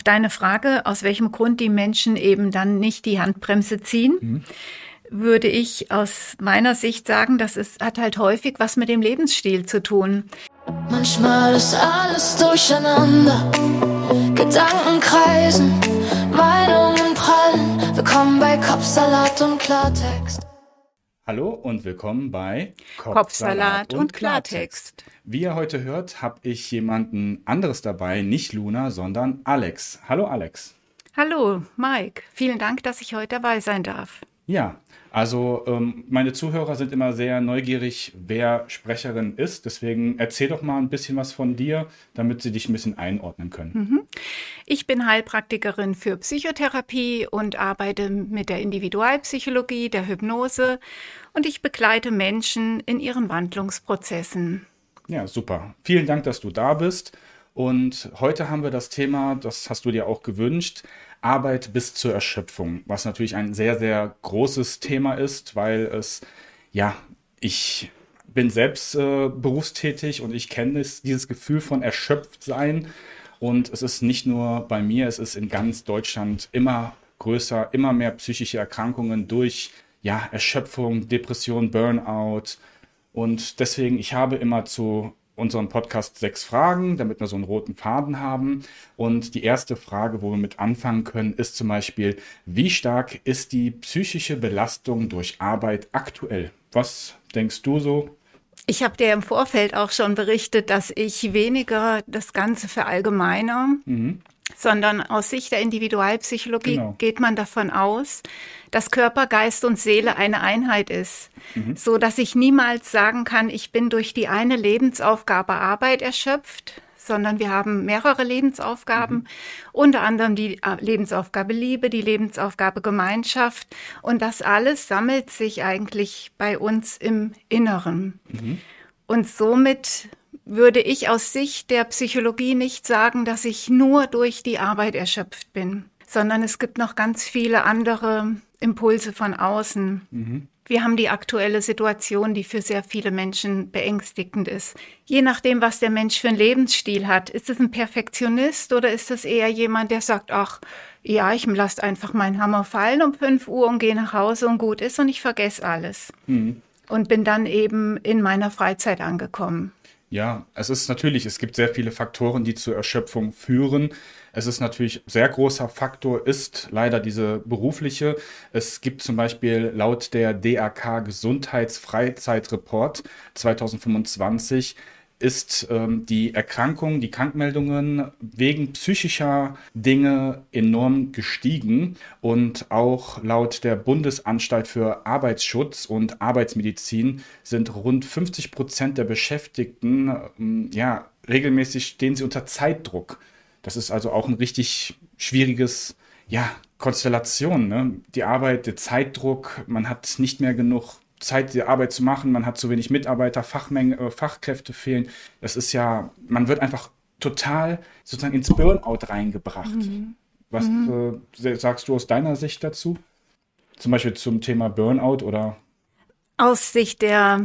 Deine Frage, aus welchem Grund die Menschen eben dann nicht die Handbremse ziehen, würde ich aus meiner Sicht sagen, hat halt häufig was mit dem Lebensstil zu tun. Manchmal ist alles durcheinander, Gedanken kreisen, Meinungen prallen. Willkommen bei Kopfsalat und Klartext. Hallo und willkommen bei Kopfsalat und Klartext. Wie ihr heute hört, habe ich jemanden anderes dabei, nicht Luna, sondern Alex. Hallo Alex. Hallo Mike, vielen Dank, dass ich heute dabei sein darf. Ja, also meine Zuhörer sind immer sehr neugierig, wer Sprecherin ist. Deswegen erzähl doch mal ein bisschen was von dir, damit sie dich ein bisschen einordnen können. Ich bin Heilpraktikerin für Psychotherapie und arbeite mit der Individualpsychologie, der Hypnose und ich begleite Menschen in ihren Wandlungsprozessen. Ja, super. Vielen Dank, dass du da bist. Und heute haben wir das Thema, das hast du dir auch gewünscht, Arbeit bis zur Erschöpfung, was natürlich ein sehr, sehr großes Thema ist, weil ich bin selbst berufstätig und ich kenne dieses Gefühl von Erschöpftsein. Und es ist nicht nur bei mir, es ist in ganz Deutschland immer größer, immer mehr psychische Erkrankungen durch Erschöpfung, Depression, Burnout. Und deswegen, ich habe immer zu unserem Podcast 6 Fragen, damit wir so einen roten Faden haben. Und die erste Frage, wo wir mit anfangen können, ist zum Beispiel, wie stark ist die psychische Belastung durch Arbeit aktuell? Was denkst du so? Ich habe dir im Vorfeld auch schon berichtet, dass ich weniger das Ganze verallgemeine, sondern aus Sicht der Individualpsychologie geht man davon aus, dass Körper, Geist und Seele eine Einheit ist, so dass ich niemals sagen kann, ich bin durch die eine Lebensaufgabe Arbeit erschöpft, sondern wir haben mehrere Lebensaufgaben, unter anderem die Lebensaufgabe Liebe, die Lebensaufgabe Gemeinschaft und das alles sammelt sich eigentlich bei uns im Inneren. Und somit würde ich aus Sicht der Psychologie nicht sagen, dass ich nur durch die Arbeit erschöpft bin, sondern es gibt noch ganz viele andere Impulse von außen. Wir haben die aktuelle Situation, die für sehr viele Menschen beängstigend ist. Je nachdem, was der Mensch für einen Lebensstil hat, ist es ein Perfektionist oder ist es eher jemand, der sagt, ach ja, ich lasse einfach meinen Hammer fallen um 5 Uhr und gehe nach Hause und gut ist und ich vergesse alles. Und bin dann eben in meiner Freizeit angekommen. Ja, es gibt sehr viele Faktoren, die zur Erschöpfung führen. Es ist natürlich, sehr großer Faktor ist leider diese berufliche. Es gibt zum Beispiel laut der DAK Gesundheitsfreizeitreport 2025 ist die Krankmeldungen wegen psychischer Dinge enorm gestiegen und auch laut der Bundesanstalt für Arbeitsschutz und Arbeitsmedizin sind rund 50% der Beschäftigten, regelmäßig stehen sie unter Zeitdruck. Das ist also auch ein richtig schwieriges, Konstellation, ne? Die Arbeit, der Zeitdruck, man hat nicht mehr genug Zeit, die Arbeit zu machen, man hat zu wenig Mitarbeiter, Fachkräfte fehlen. Das ist man wird einfach total sozusagen ins Burnout reingebracht. Was sagst du aus deiner Sicht dazu? Zum Beispiel zum Thema Burnout oder? Aus Sicht der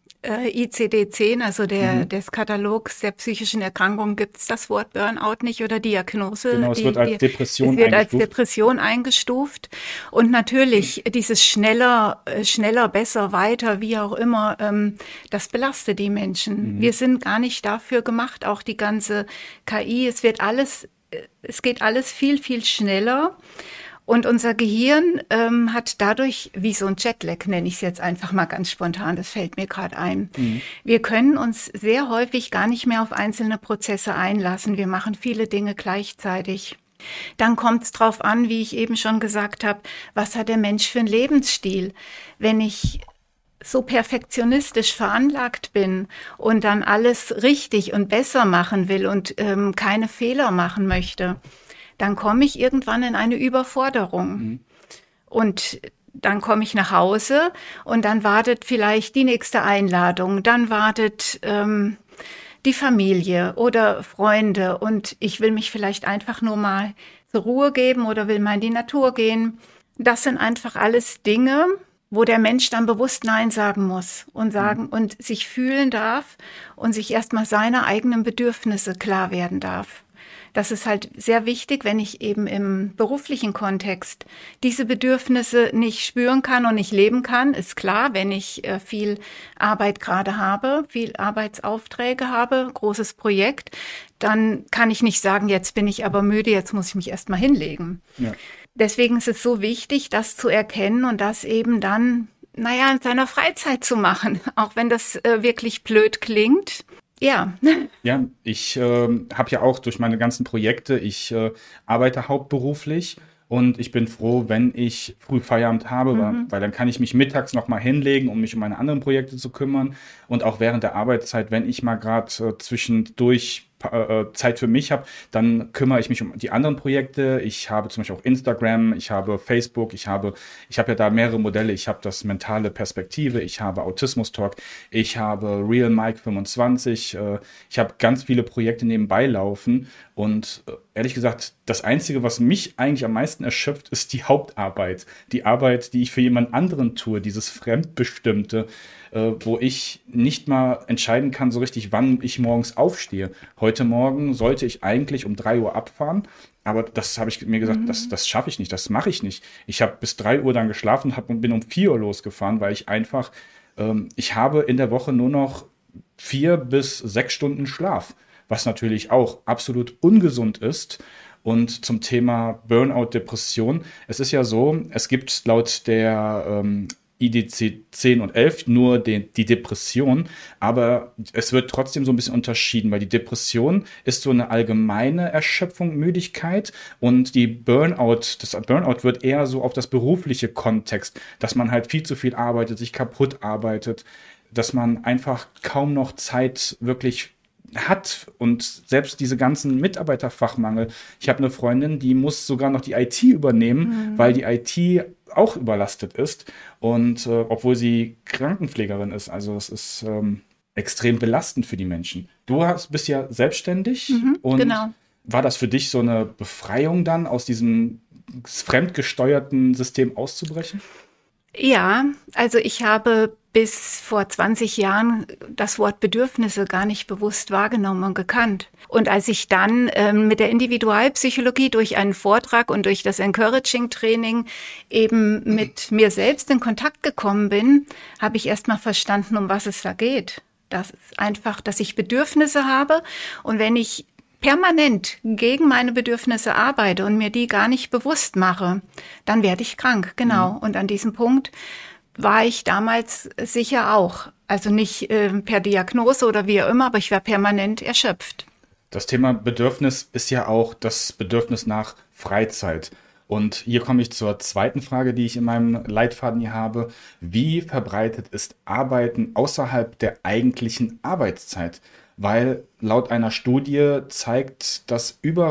ICD-10, also des Katalogs der psychischen Erkrankungen, gibt es das Wort Burnout nicht oder Diagnose. Genau, es wird als Depression eingestuft. Und natürlich dieses schneller, besser, weiter, wie auch immer, das belastet die Menschen. Wir sind gar nicht dafür gemacht, auch die ganze KI, es geht alles viel, viel schneller. Und unser Gehirn hat dadurch, wie so ein Jetlag, nenne ich es jetzt einfach mal ganz spontan, das fällt mir gerade ein. Wir können uns sehr häufig gar nicht mehr auf einzelne Prozesse einlassen. Wir machen viele Dinge gleichzeitig. Dann kommt es drauf an, wie ich eben schon gesagt habe, was hat der Mensch für einen Lebensstil? Wenn ich so perfektionistisch veranlagt bin und dann alles richtig und besser machen will und keine Fehler machen möchte, dann komme ich irgendwann in eine Überforderung. Und dann komme ich nach Hause und dann wartet vielleicht die nächste Einladung, dann wartet die Familie oder Freunde und ich will mich vielleicht einfach nur mal zur Ruhe geben oder will mal in die Natur gehen. Das sind einfach alles Dinge, wo der Mensch dann bewusst Nein sagen muss und und sich fühlen darf und sich erstmal seiner eigenen Bedürfnisse klar werden darf. das ist halt sehr wichtig, wenn ich eben im beruflichen Kontext diese Bedürfnisse nicht spüren kann und nicht leben kann. Ist klar, wenn ich viel Arbeit gerade habe, viel Arbeitsaufträge habe, großes Projekt, dann kann ich nicht sagen, jetzt bin ich aber müde, jetzt muss ich mich erst mal hinlegen. Ja. Deswegen ist es so wichtig, das zu erkennen und das eben dann, in seiner Freizeit zu machen, auch wenn das wirklich blöd klingt. Ja. Ja, ich habe ja auch durch meine ganzen Projekte, ich arbeite hauptberuflich und ich bin froh, wenn ich früh Feierabend habe, weil dann kann ich mich mittags noch mal hinlegen, um mich um meine anderen Projekte zu kümmern und auch während der Arbeitszeit, wenn ich mal gerade zwischendurch Zeit für mich habe, dann kümmere ich mich um die anderen Projekte. Ich habe zum Beispiel auch Instagram, ich habe Facebook, ich habe ja da mehrere Modelle. Ich habe das mentale Perspektive, ich habe Autismus Talk, ich habe Real Mike 25. Ich habe ganz viele Projekte nebenbei laufen und ehrlich gesagt, das Einzige, was mich eigentlich am meisten erschöpft, ist die Hauptarbeit. Die Arbeit, die ich für jemand anderen tue, dieses Fremdbestimmte, wo ich nicht mal entscheiden kann so richtig, wann ich morgens aufstehe. Heute Morgen sollte ich eigentlich um 3 Uhr abfahren, aber das habe ich mir gesagt, das schaffe ich nicht, das mache ich nicht. Ich habe bis 3 Uhr dann geschlafen und bin um 4 Uhr losgefahren, weil ich einfach, ich habe in der Woche nur noch 4 bis 6 Stunden Schlaf, was natürlich auch absolut ungesund ist. Und zum Thema Burnout, Depression, es ist ja so, es gibt laut der ICD-10 und 11 nur die Depression, aber es wird trotzdem so ein bisschen unterschieden, weil die Depression ist so eine allgemeine Erschöpfung, Müdigkeit und das Burnout wird eher so auf das berufliche Kontext, dass man halt viel zu viel arbeitet, sich kaputt arbeitet, dass man einfach kaum noch Zeit wirklich hat und selbst diese ganzen Mitarbeiterfachmangel. Ich habe eine Freundin, die muss sogar noch die IT übernehmen, weil die IT auch überlastet ist und obwohl sie Krankenpflegerin ist. Also es ist extrem belastend für die Menschen. Du bist ja selbstständig und genau. War das für dich so eine Befreiung dann, aus diesem fremdgesteuerten System auszubrechen? Ja, also ich habe bis vor 20 Jahren das Wort Bedürfnisse gar nicht bewusst wahrgenommen und gekannt. Und als ich dann mit der Individualpsychologie durch einen Vortrag und durch das Encouraging-Training eben mit mir selbst in Kontakt gekommen bin, habe ich erst mal verstanden, um was es da geht. Das ist einfach, dass ich Bedürfnisse habe und wenn ich permanent gegen meine Bedürfnisse arbeite und mir die gar nicht bewusst mache, dann werde ich krank, genau. Und an diesem Punkt war ich damals sicher auch. Also nicht per Diagnose oder wie auch immer, aber ich war permanent erschöpft. Das Thema Bedürfnis ist ja auch das Bedürfnis nach Freizeit. Und hier komme ich zur zweiten Frage, die ich in meinem Leitfaden hier habe. Wie verbreitet ist Arbeiten außerhalb der eigentlichen Arbeitszeit? Weil laut einer Studie zeigt, dass über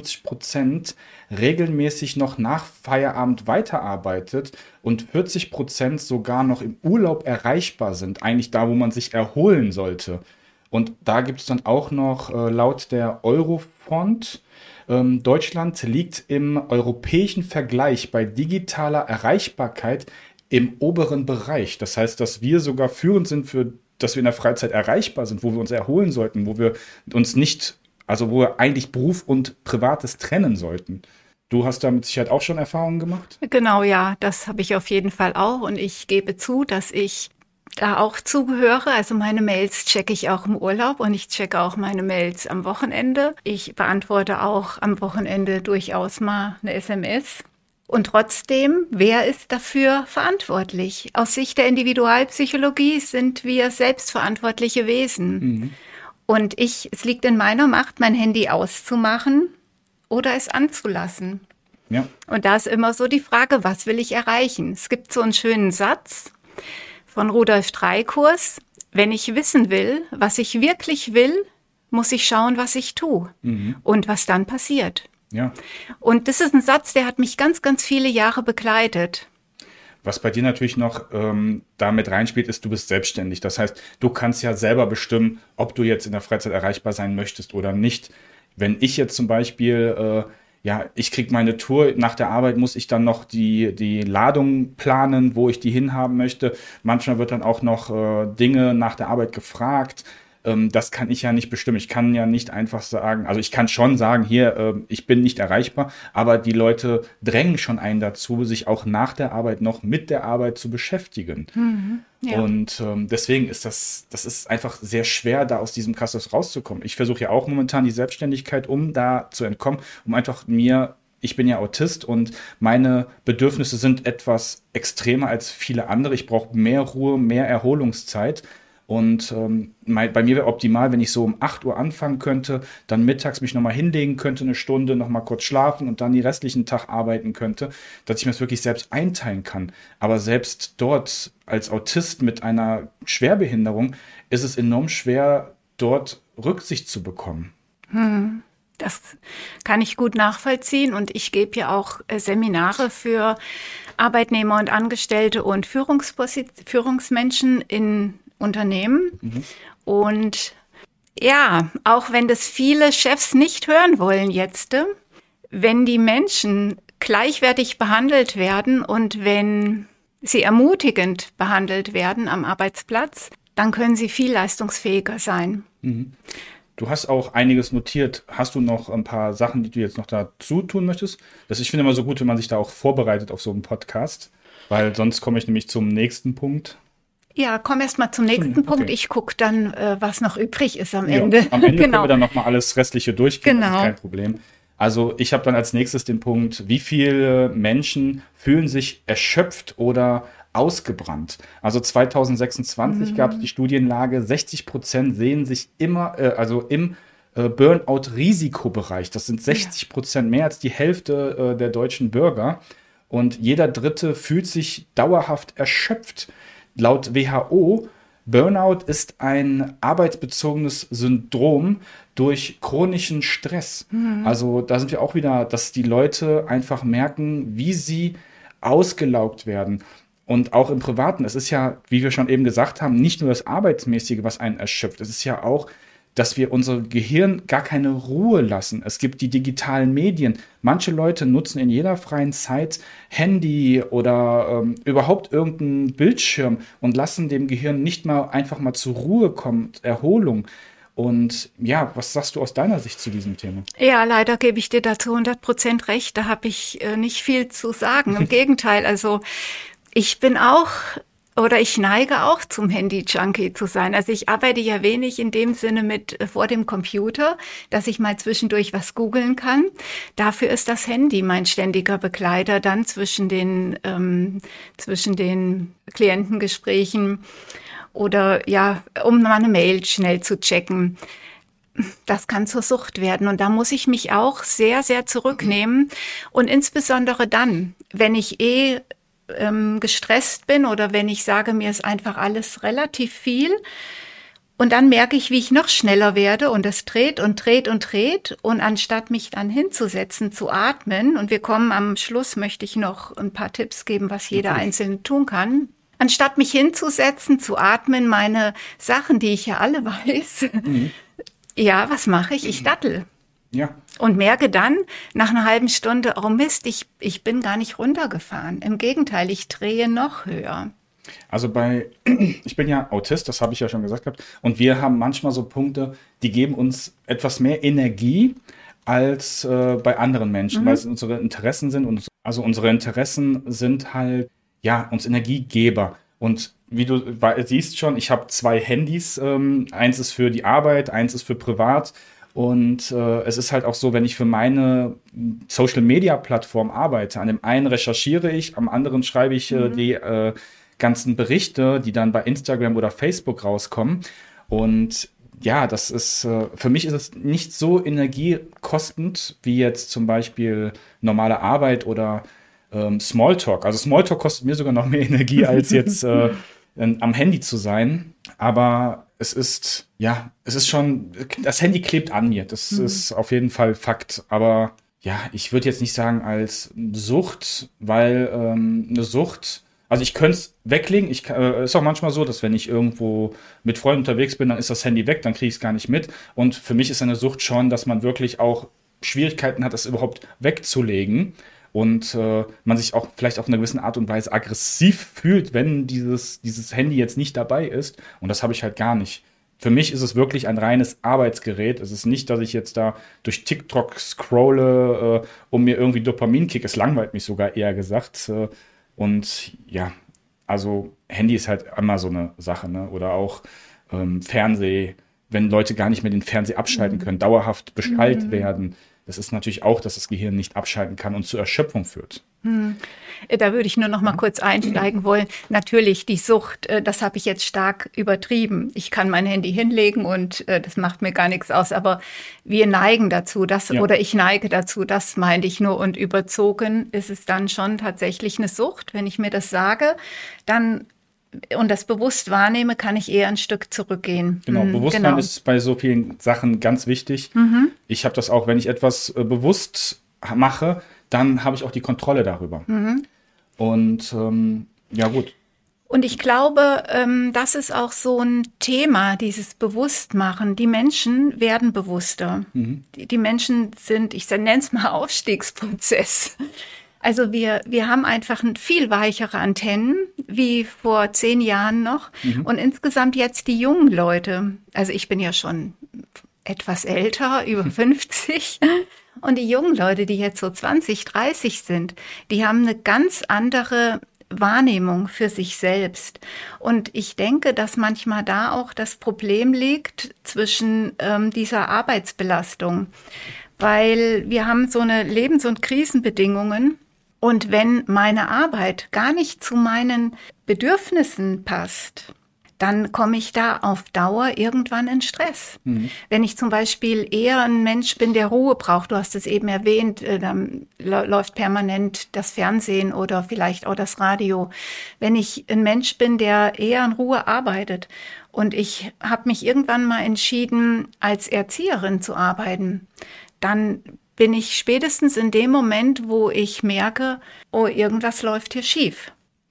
55% regelmäßig noch nach Feierabend weiterarbeitet und 40% sogar noch im Urlaub erreichbar sind, eigentlich da, wo man sich erholen sollte. Und da gibt es dann auch noch laut der Eurofond, Deutschland liegt im europäischen Vergleich bei digitaler Erreichbarkeit im oberen Bereich. Das heißt, dass wir sogar führend sind dass wir in der Freizeit erreichbar sind, wo wir uns erholen sollten, wo wir uns nicht, also wo wir eigentlich Beruf und Privates trennen sollten. Du hast da mit Sicherheit auch schon Erfahrungen gemacht? Genau, ja, das habe ich auf jeden Fall auch und ich gebe zu, dass ich da auch zugehöre. Also meine Mails checke ich auch im Urlaub und ich checke auch meine Mails am Wochenende. Ich beantworte auch am Wochenende durchaus mal eine SMS. Und trotzdem, wer ist dafür verantwortlich? Aus Sicht der Individualpsychologie sind wir selbstverantwortliche Wesen. Und es liegt in meiner Macht, mein Handy auszumachen oder es anzulassen. Ja. Und da ist immer so die Frage, was will ich erreichen? Es gibt so einen schönen Satz von Rudolf Dreikurs: Wenn ich wissen will, was ich wirklich will, muss ich schauen, was ich tue und was dann passiert. Ja. Und das ist ein Satz, der hat mich ganz, ganz viele Jahre begleitet. Was bei dir natürlich noch damit reinspielt, ist, du bist selbstständig. Das heißt, du kannst ja selber bestimmen, ob du jetzt in der Freizeit erreichbar sein möchtest oder nicht. Wenn ich jetzt zum Beispiel, ich kriege meine Tour, nach der Arbeit muss ich dann noch die Ladung planen, wo ich die hinhaben möchte. Manchmal wird dann auch noch Dinge nach der Arbeit gefragt. das kann ich ja nicht bestimmen. Ich kann ja nicht einfach sagen, also ich kann schon sagen, hier, ich bin nicht erreichbar, aber die Leute drängen schon einen dazu, sich auch nach der Arbeit noch mit der Arbeit zu beschäftigen. Ja. Und deswegen ist das ist einfach sehr schwer, da aus diesem Kasus rauszukommen. Ich versuche ja auch momentan die Selbstständigkeit, um da zu entkommen, um einfach ich bin ja Autist und meine Bedürfnisse sind etwas extremer als viele andere. Ich brauche mehr Ruhe, mehr Erholungszeit. Und bei mir wäre optimal, wenn ich so um 8 Uhr anfangen könnte, dann mittags mich nochmal hinlegen könnte, eine Stunde, nochmal kurz schlafen und dann den restlichen Tag arbeiten könnte, dass ich mir das wirklich selbst einteilen kann. Aber selbst dort als Autist mit einer Schwerbehinderung ist es enorm schwer, dort Rücksicht zu bekommen. Das kann ich gut nachvollziehen und ich gebe ja auch Seminare für Arbeitnehmer und Angestellte und Führungsmenschen in Unternehmen. Und ja, auch wenn das viele Chefs nicht hören wollen jetzt, wenn die Menschen gleichwertig behandelt werden und wenn sie ermutigend behandelt werden am Arbeitsplatz, dann können sie viel leistungsfähiger sein. Du hast auch einiges notiert. Hast du noch ein paar Sachen, die du jetzt noch dazu tun möchtest? Ich finde immer so gut, wenn man sich da auch vorbereitet auf so einen Podcast, weil sonst komme ich nämlich zum nächsten Punkt. Ja, komm erst mal zum nächsten Punkt. Ich gucke dann, was noch übrig ist am Ende. Am Ende können wir dann noch mal alles Restliche durchgehen. Genau. Das ist kein Problem. Also ich habe dann als nächstes den Punkt, wie viele Menschen fühlen sich erschöpft oder ausgebrannt. Also 2026 gab es die Studienlage, 60% sehen sich immer, im Burnout-Risikobereich. Das sind 60%, mehr als die Hälfte der deutschen Bürger. Und jeder Dritte fühlt sich dauerhaft erschöpft. Laut WHO, Burnout ist ein arbeitsbezogenes Syndrom durch chronischen Stress. Also da sind wir auch wieder, dass die Leute einfach merken, wie sie ausgelaugt werden. Und auch im Privaten, es ist ja, wie wir schon eben gesagt haben, nicht nur das Arbeitsmäßige, was einen erschöpft. Es ist ja auch, dass wir unser Gehirn gar keine Ruhe lassen. Es gibt die digitalen Medien. Manche Leute nutzen in jeder freien Zeit Handy oder überhaupt irgendeinen Bildschirm und lassen dem Gehirn nicht mal einfach mal zur Ruhe kommen, Erholung. Und ja, was sagst du aus deiner Sicht zu diesem Thema? Ja, leider gebe ich dir dazu 100% recht. Da habe ich nicht viel zu sagen. Im Gegenteil, also ich neige auch zum Handy-Junkie zu sein. Also ich arbeite ja wenig in dem Sinne vor dem Computer, dass ich mal zwischendurch was googeln kann. Dafür ist das Handy mein ständiger Begleiter dann zwischen den Klientengesprächen oder ja, um mal eine Mail schnell zu checken. Das kann zur Sucht werden und da muss ich mich auch sehr, sehr zurücknehmen und insbesondere dann, wenn ich gestresst bin oder wenn ich sage, mir ist einfach alles relativ viel und dann merke ich, wie ich noch schneller werde und es dreht und dreht und dreht und anstatt mich dann hinzusetzen, zu atmen und wir kommen am Schluss, möchte ich noch ein paar Tipps geben, was jeder Einzelne tun kann. Anstatt mich hinzusetzen, zu atmen, meine Sachen, die ich ja alle weiß, ja, was mache ich? Ich dattel. Ja. Und merke dann nach einer halben Stunde, oh Mist, ich bin gar nicht runtergefahren. Im Gegenteil, ich drehe noch höher. Also ich bin ja Autist, das habe ich ja schon gesagt gehabt. Und wir haben manchmal so Punkte, die geben uns etwas mehr Energie als bei anderen Menschen, weil es unsere Interessen sind. Also unsere Interessen sind halt, ja, uns Energiegeber. Und wie du siehst schon, ich habe 2 Handys. Eins ist für die Arbeit, eins ist für privat. Und es ist halt auch so, wenn ich für meine Social-Media-Plattform arbeite, an dem einen recherchiere ich, am anderen schreibe ich die ganzen Berichte, die dann bei Instagram oder Facebook rauskommen. Und ja, das ist, für mich ist es nicht so energiekostend wie jetzt zum Beispiel normale Arbeit oder Smalltalk. Also Smalltalk kostet mir sogar noch mehr Energie, als jetzt am Handy zu sein. Aber es ist schon, das Handy klebt an mir. Das ist auf jeden Fall Fakt. Aber ja, ich würde jetzt nicht sagen als Sucht, weil eine Sucht, also ich könnte es weglegen. Ist auch manchmal so, dass wenn ich irgendwo mit Freunden unterwegs bin, dann ist das Handy weg, dann kriege ich es gar nicht mit. Und für mich ist eine Sucht schon, dass man wirklich auch Schwierigkeiten hat, das überhaupt wegzulegen. Und man sich auch vielleicht auf eine gewisse Art und Weise aggressiv fühlt, wenn dieses Handy jetzt nicht dabei ist. Und das habe ich halt gar nicht. für mich ist es wirklich ein reines Arbeitsgerät. Es ist nicht, dass ich jetzt da durch TikTok scrolle, um mir irgendwie Dopaminkick. Es langweilt mich sogar eher gesagt. Und ja, also Handy ist halt immer so eine Sache, ne? Oder auch Fernseh, wenn Leute gar nicht mehr den Fernseher abschalten können, dauerhaft beschallt werden. Das ist natürlich auch, dass das Gehirn nicht abschalten kann und zur Erschöpfung führt. Da würde ich nur noch mal kurz einsteigen wollen. Natürlich, die Sucht, das habe ich jetzt stark übertrieben. Ich kann mein Handy hinlegen und das macht mir gar nichts aus. Aber wir neigen dazu, oder ich neige dazu, das meinte ich nur. Und überzogen ist es dann schon tatsächlich eine Sucht. Wenn ich mir das sage, dann und das bewusst wahrnehme, kann ich eher ein Stück zurückgehen. Genau, Bewusstsein ist bei so vielen Sachen ganz wichtig. Ich habe das auch, wenn ich etwas bewusst mache, dann habe ich auch die Kontrolle darüber. Und ja, gut. Und ich glaube, das ist auch so ein Thema, dieses Bewusstmachen. Die Menschen werden bewusster. Die Menschen sind, ich nenne es mal Aufstiegsprozess. Also wir haben einfach viel weichere Antennen wie vor 10 Jahren noch. Und insgesamt jetzt die jungen Leute, also ich bin ja schon etwas älter, über 50. Und die jungen Leute, die jetzt so 20, 30 sind, die haben eine ganz andere Wahrnehmung für sich selbst. Und ich denke, dass manchmal da auch das Problem liegt zwischen dieser Arbeitsbelastung. Weil wir haben so eine Lebens- und Krisenbedingungen. Und wenn meine Arbeit gar nicht zu meinen Bedürfnissen passt, dann komme ich da auf Dauer irgendwann in Stress. Wenn ich zum Beispiel eher ein Mensch bin, der Ruhe braucht, du hast es eben erwähnt, dann läuft permanent das Fernsehen oder vielleicht auch das Radio. Wenn ich ein Mensch bin, der eher in Ruhe arbeitet und ich habe mich irgendwann mal entschieden, als Erzieherin zu arbeiten, dann bin ich spätestens in dem Moment, wo ich merke, oh, irgendwas läuft hier schief.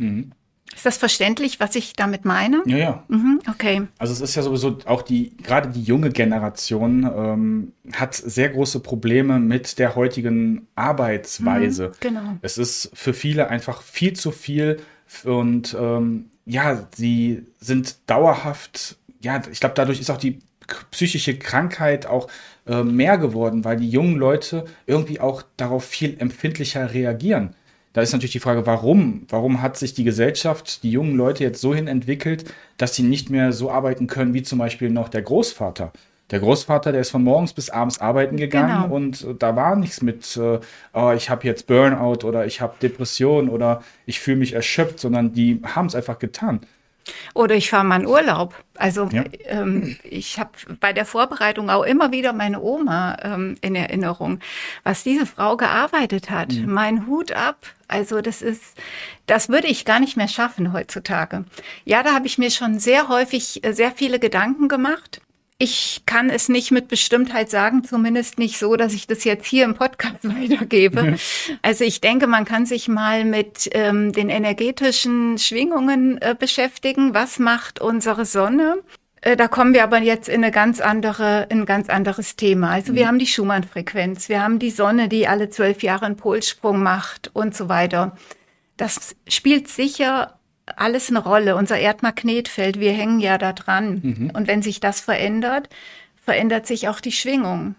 Ist das verständlich, was ich damit meine? Ja. Okay. Also es ist ja sowieso auch gerade die junge Generation hat sehr große Probleme mit der heutigen Arbeitsweise. Genau. Es ist für viele einfach viel zu viel und ja, sie sind dauerhaft, ja, ich glaube, dadurch ist auch die psychische Krankheit auch mehr geworden, weil die jungen Leute irgendwie auch darauf viel empfindlicher reagieren. Da ist natürlich die Frage, warum? Warum hat sich die Gesellschaft, die jungen Leute jetzt so hin entwickelt, dass sie nicht mehr so arbeiten können, wie zum Beispiel noch der Großvater? Der Großvater, der ist von morgens bis abends arbeiten gegangen und da war nichts mit, oh, ich habe jetzt Burnout oder ich habe Depression oder ich fühle mich erschöpft, sondern die haben es einfach getan. Oder ich fahre mal in Urlaub. Also ich habe bei der Vorbereitung auch immer wieder meine Oma in Erinnerung, was diese Frau gearbeitet hat. Mein Hut ab. Also das würde ich gar nicht mehr schaffen heutzutage. Ja, da habe ich mir schon sehr häufig sehr viele Gedanken gemacht. Ich kann es nicht mit Bestimmtheit sagen, zumindest nicht so, dass ich das jetzt hier im Podcast weitergebe. Also ich denke, man kann sich mal mit den energetischen Schwingungen beschäftigen. Was macht unsere Sonne? Da kommen wir aber jetzt in ein ganz anderes Thema. Also wir haben die Schumann-Frequenz, wir haben die Sonne, die alle 12 Jahre einen Polsprung macht und so weiter. Das spielt sicher alles eine Rolle. Unser Erdmagnetfeld, wir hängen ja da dran. Und wenn sich das verändert, verändert sich auch die Schwingung.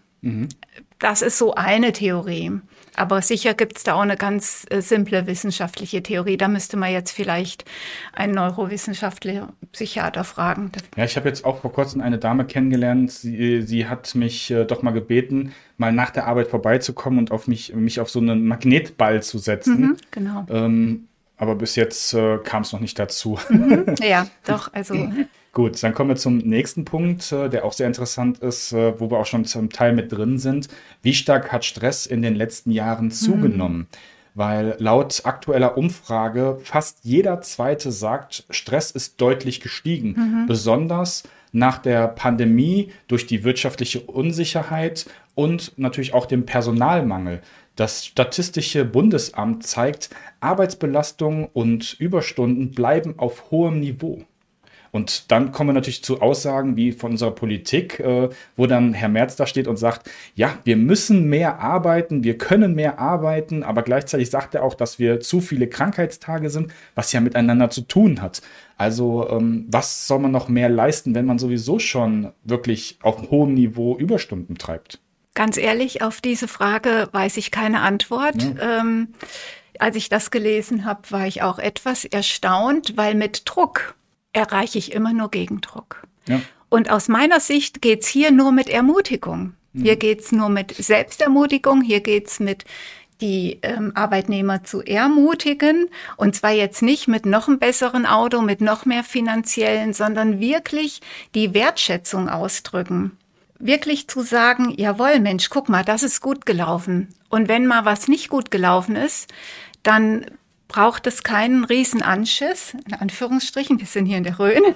Das ist so eine Theorie. Aber sicher gibt es da auch eine ganz simple wissenschaftliche Theorie. Da müsste man jetzt vielleicht einen Neurowissenschaftler, Psychiater fragen. Ja, ich habe jetzt auch vor kurzem eine Dame kennengelernt. Sie hat mich doch mal gebeten, mal nach der Arbeit vorbeizukommen und mich auf so einen Magnetball zu setzen. Genau. Aber bis jetzt kam es noch nicht dazu. Ja, doch, also. Gut, dann kommen wir zum nächsten Punkt, der auch sehr interessant ist, wo wir auch schon zum Teil mit drin sind. Wie stark hat Stress in den letzten Jahren zugenommen? Weil laut aktueller Umfrage fast jeder Zweite sagt, Stress ist deutlich gestiegen. Besonders nach der Pandemie durch die wirtschaftliche Unsicherheit und natürlich auch dem Personalmangel. Das Statistische Bundesamt zeigt, Arbeitsbelastung und Überstunden bleiben auf hohem Niveau. Und dann kommen wir natürlich zu Aussagen wie von unserer Politik, wo dann Herr Merz da steht und sagt, ja, wir müssen mehr arbeiten, wir können mehr arbeiten, aber gleichzeitig sagt er auch, dass wir zu viele Krankheitstage sind, was ja miteinander zu tun hat. Also was soll man noch mehr leisten, wenn man sowieso schon wirklich auf hohem Niveau Überstunden treibt? Ganz ehrlich, auf diese Frage weiß ich keine Antwort. Ja. Als ich das gelesen habe, war ich auch etwas erstaunt, weil mit Druck erreiche ich immer nur Gegendruck. Ja. Und aus meiner Sicht geht's hier nur mit Ermutigung. Hier geht's nur mit Selbstermutigung, hier geht's mit die Arbeitnehmer zu ermutigen. Und zwar jetzt nicht mit noch einem besseren Auto, mit noch mehr finanziellen, sondern wirklich die Wertschätzung ausdrücken. Wirklich zu sagen, jawohl, Mensch, guck mal, das ist gut gelaufen. Und wenn mal was nicht gut gelaufen ist, dann braucht es keinen Riesenanschiss, in Anführungsstrichen, wir sind hier in der Rhön,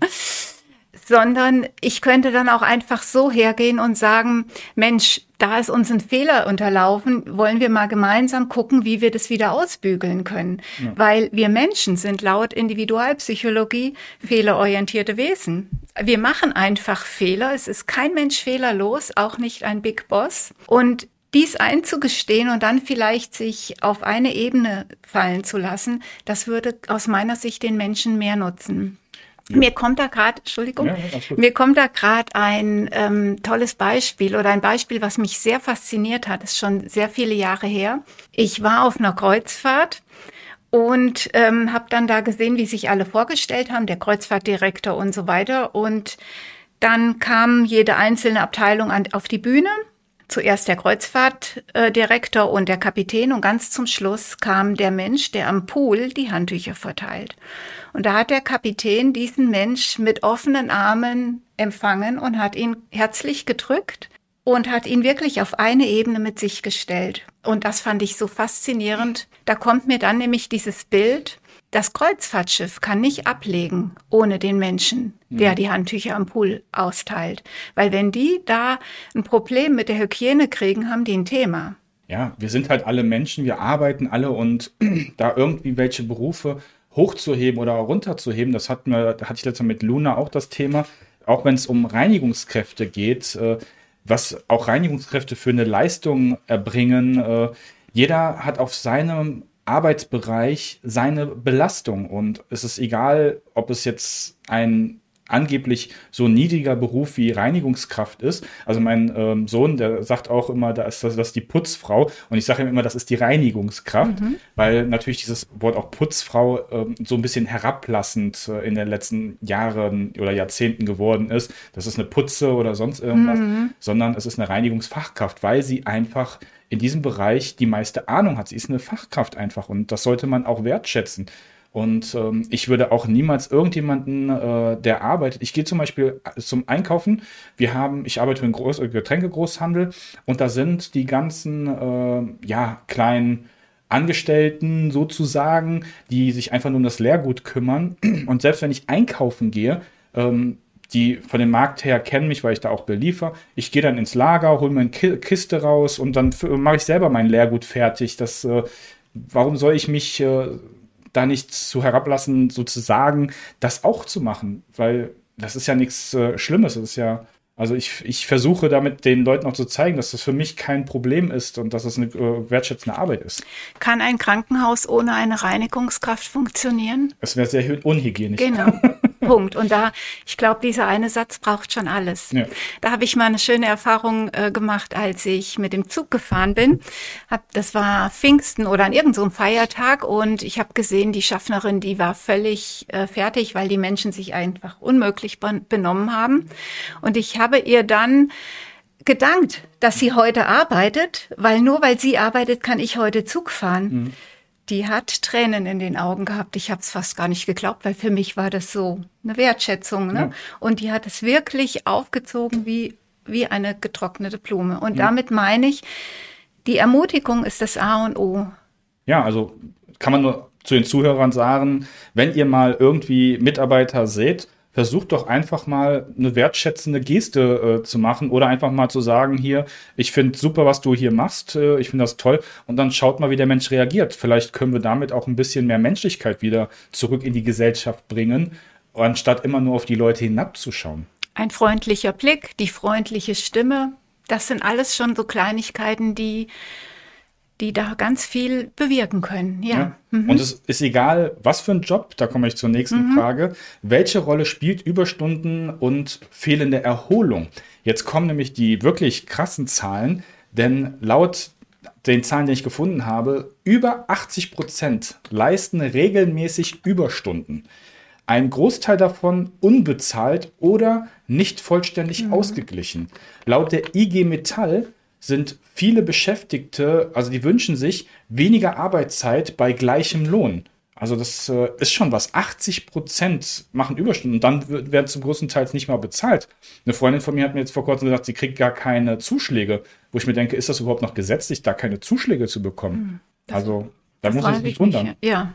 sondern ich könnte dann auch einfach so hergehen und sagen, Mensch, da ist uns ein Fehler unterlaufen, wollen wir mal gemeinsam gucken, wie wir das wieder ausbügeln können. Ja. Weil wir Menschen sind laut Individualpsychologie fehlerorientierte Wesen. Wir machen einfach Fehler. Es ist kein Mensch fehlerlos, auch nicht ein Big Boss. Und dies einzugestehen und dann vielleicht sich auf eine Ebene fallen zu lassen, das würde aus meiner Sicht den Menschen mehr nutzen. Ja. Mir kommt da gerade, mir kommt da gerade ein tolles Beispiel oder ein Beispiel, was mich sehr fasziniert hat. Das ist schon sehr viele Jahre her. Ich war auf einer Kreuzfahrt und habe dann da gesehen, wie sich alle vorgestellt haben, der Kreuzfahrtdirektor und so weiter. Und dann kam jede einzelne Abteilung auf die Bühne. Zuerst der Kreuzfahrtdirektor und der Kapitän und ganz zum Schluss kam der Mensch, der am Pool die Handtücher verteilt. Und da hat der Kapitän diesen Mensch mit offenen Armen empfangen und hat ihn herzlich gedrückt und hat ihn wirklich auf eine Ebene mit sich gestellt. Und das fand ich so faszinierend. Da kommt mir dann nämlich dieses Bild, das Kreuzfahrtschiff kann nicht ablegen ohne den Menschen, der die Handtücher am Pool austeilt. Weil wenn die da ein Problem mit der Hygiene kriegen, haben die ein Thema. Ja, wir sind halt alle Menschen, wir arbeiten alle und da irgendwie welche Berufe hochzuheben oder runterzuheben, da hatte ich letztes Mal mit Luna auch das Thema, auch wenn es um Reinigungskräfte geht, was auch Reinigungskräfte für eine Leistung erbringen. Jeder hat auf seinem Arbeitsbereich seine Belastung und es ist egal, ob es jetzt ein angeblich so niedriger Beruf wie Reinigungskraft ist. Also mein Sohn, der sagt auch immer, das ist die Putzfrau und ich sage ihm immer, das ist die Reinigungskraft, weil natürlich dieses Wort auch Putzfrau so ein bisschen herablassend in den letzten Jahren oder Jahrzehnten geworden ist. Das ist eine Putze oder sonst irgendwas, sondern es ist eine Reinigungsfachkraft, weil sie einfach in diesem Bereich die meiste Ahnung hat. Sie ist eine Fachkraft einfach und das sollte man auch wertschätzen. Und ich würde auch niemals irgendjemanden, der arbeitet, ich gehe zum Beispiel zum Einkaufen, ich arbeite für einen Getränkegroßhandel und da sind die ganzen kleinen Angestellten sozusagen, die sich einfach nur um das Leergut kümmern. Und selbst wenn ich einkaufen gehe, die von dem Markt her kennen mich, weil ich da auch beliefer. Ich gehe dann ins Lager, hole mir eine Kiste raus und dann mache ich selber mein Leergut fertig. Warum soll ich mich da nicht zu herablassen, sozusagen, das auch zu machen? Weil das ist ja nichts Schlimmes. Das ist ja, also ich versuche damit den Leuten auch zu zeigen, dass das für mich kein Problem ist und dass es eine wertschätzende Arbeit ist. Kann ein Krankenhaus ohne eine Reinigungskraft funktionieren? Es wäre sehr unhygienisch. Genau. Punkt. Und ich glaube, dieser eine Satz braucht schon alles. Ja. Da habe ich mal eine schöne Erfahrung gemacht, als ich mit dem Zug gefahren bin. Das war Pfingsten oder an irgendeinem Feiertag und ich habe gesehen, die Schaffnerin, die war völlig fertig, weil die Menschen sich einfach unmöglich benommen haben. Und ich habe ihr dann gedankt, dass sie heute arbeitet, weil nur weil sie arbeitet, kann ich heute Zug fahren. Die hat Tränen in den Augen gehabt. Ich habe es fast gar nicht geglaubt, weil für mich war das so eine Wertschätzung. Ne? Ja. Und die hat es wirklich aufgezogen wie eine getrocknete Blume. Und damit meine ich, die Ermutigung ist das A und O. Ja, also kann man nur zu den Zuhörern sagen, wenn ihr mal irgendwie Mitarbeiter seht, versucht doch einfach mal eine wertschätzende Geste zu machen oder einfach mal zu sagen, hier, ich finde super, was du hier machst, ich finde das toll und dann schaut mal, wie der Mensch reagiert. Vielleicht können wir damit auch ein bisschen mehr Menschlichkeit wieder zurück in die Gesellschaft bringen anstatt immer nur auf die Leute hinabzuschauen. Ein freundlicher Blick, die freundliche Stimme, das sind alles schon so Kleinigkeiten, die da ganz viel bewirken können. Ja. Und es ist egal, was für ein Job, da komme ich zur nächsten Frage, welche Rolle spielt Überstunden und fehlende Erholung? Jetzt kommen nämlich die wirklich krassen Zahlen, denn laut den Zahlen, die ich gefunden habe, über 80% leisten regelmäßig Überstunden. Ein Großteil davon unbezahlt oder nicht vollständig ausgeglichen. Laut der IG Metall sind viele Beschäftigte, also die wünschen sich weniger Arbeitszeit bei gleichem Lohn. Also das ist schon was. 80% machen Überstunden und dann werden zum größten Teil nicht mal bezahlt. Eine Freundin von mir hat mir jetzt vor kurzem gesagt, sie kriegt gar keine Zuschläge. Wo ich mir denke, ist das überhaupt noch gesetzlich, da keine Zuschläge zu bekommen? Also da muss ich mich wundern. Ja,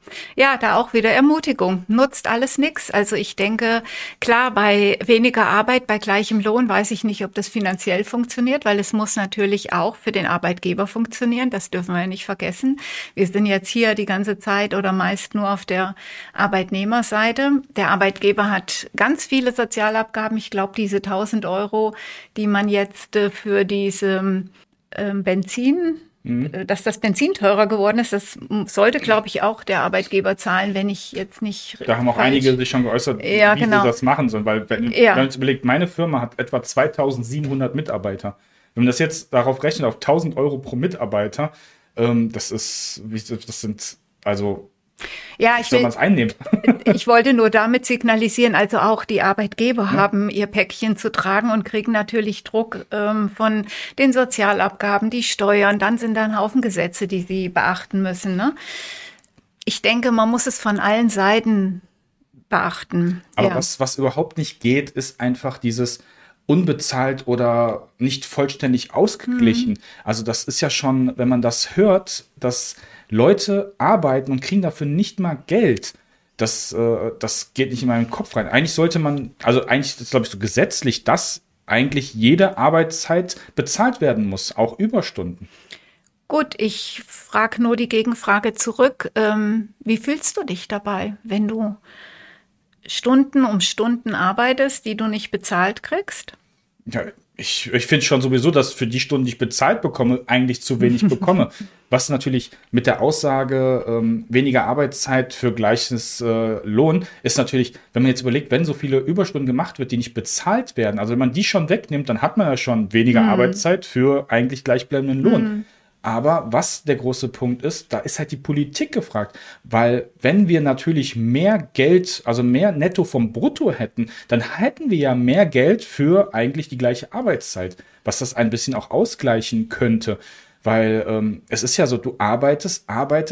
da auch wieder Ermutigung. Nutzt alles nix. Also ich denke, klar, bei weniger Arbeit, bei gleichem Lohn weiß ich nicht, ob das finanziell funktioniert, weil es muss natürlich auch für den Arbeitgeber funktionieren. Das dürfen wir ja nicht vergessen. Wir sind jetzt hier die ganze Zeit oder meist nur auf der Arbeitnehmerseite. Der Arbeitgeber hat ganz viele Sozialabgaben. Ich glaube, diese 1.000 Euro, die man jetzt für diese Benzin, dass das Benzin teurer geworden ist, das sollte, glaube ich, auch der Arbeitgeber zahlen, wenn ich jetzt nicht. Da haben auch einige sich schon geäußert, wie sie das machen sollen. Weil, wenn man sich überlegt, meine Firma hat etwa 2.700 Mitarbeiter. Wenn man das jetzt darauf rechnet, auf 1.000 Euro pro Mitarbeiter, das sind, also, ja, wie soll man es einnehmen? Ich wollte nur damit signalisieren, also auch die Arbeitgeber haben ihr Päckchen zu tragen und kriegen natürlich Druck von den Sozialabgaben, die Steuern, dann sind da ein Haufen Gesetze, die sie beachten müssen. Ne? Ich denke, man muss es von allen Seiten beachten. Aber was überhaupt nicht geht, ist einfach dieses unbezahlt oder nicht vollständig ausgeglichen. Also das ist ja schon, wenn man das hört, dass Leute arbeiten und kriegen dafür nicht mal Geld. Das geht nicht in meinen Kopf rein. Eigentlich sollte man, also eigentlich ist, glaube ich, so gesetzlich, dass eigentlich jede Arbeitszeit bezahlt werden muss, auch Überstunden. Gut, ich frage nur die Gegenfrage zurück. Wie fühlst du dich dabei, wenn du Stunden um Stunden arbeitest, die du nicht bezahlt kriegst? Ja, ich finde schon sowieso, dass für die Stunden, die ich bezahlt bekomme, eigentlich zu wenig bekomme. Was natürlich mit der Aussage weniger Arbeitszeit für gleiches Lohn ist natürlich, wenn man jetzt überlegt, wenn so viele Überstunden gemacht wird, die nicht bezahlt werden, also wenn man die schon wegnimmt, dann hat man ja schon weniger Arbeitszeit für eigentlich gleichbleibenden Lohn. Aber was der große Punkt ist, da ist halt die Politik gefragt. Weil wenn wir natürlich mehr Geld, also mehr Netto vom Brutto hätten, dann hätten wir ja mehr Geld für eigentlich die gleiche Arbeitszeit, was das ein bisschen auch ausgleichen könnte. Weil es ist ja so, du arbeitest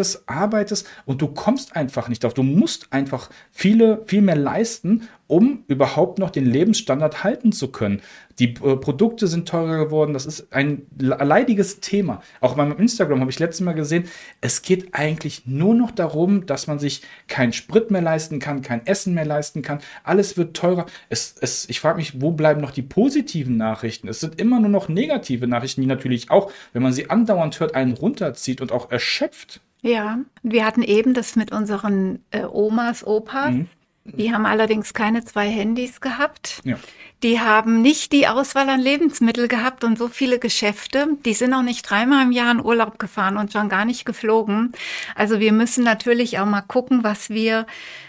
und du kommst einfach nicht drauf. Du musst einfach viel mehr leisten, um überhaupt noch den Lebensstandard halten zu können. Die Produkte sind teurer geworden. Das ist ein leidiges Thema. Auch bei meinem Instagram habe ich letztes Mal gesehen, es geht eigentlich nur noch darum, dass man sich keinen Sprit mehr leisten kann, kein Essen mehr leisten kann. Alles wird teurer. Ich frage mich, wo bleiben noch die positiven Nachrichten? Es sind immer nur noch negative Nachrichten, die natürlich auch, wenn man sie andauernd hört, einen runterzieht und auch erschöpft. Ja, wir hatten eben das mit unseren Omas, Opas. Die haben allerdings keine 2 Handys gehabt. Ja. Die haben nicht die Auswahl an Lebensmitteln gehabt und so viele Geschäfte. Die sind auch nicht 3-mal im Jahr in Urlaub gefahren und schon gar nicht geflogen. Also wir müssen natürlich auch mal gucken, was wir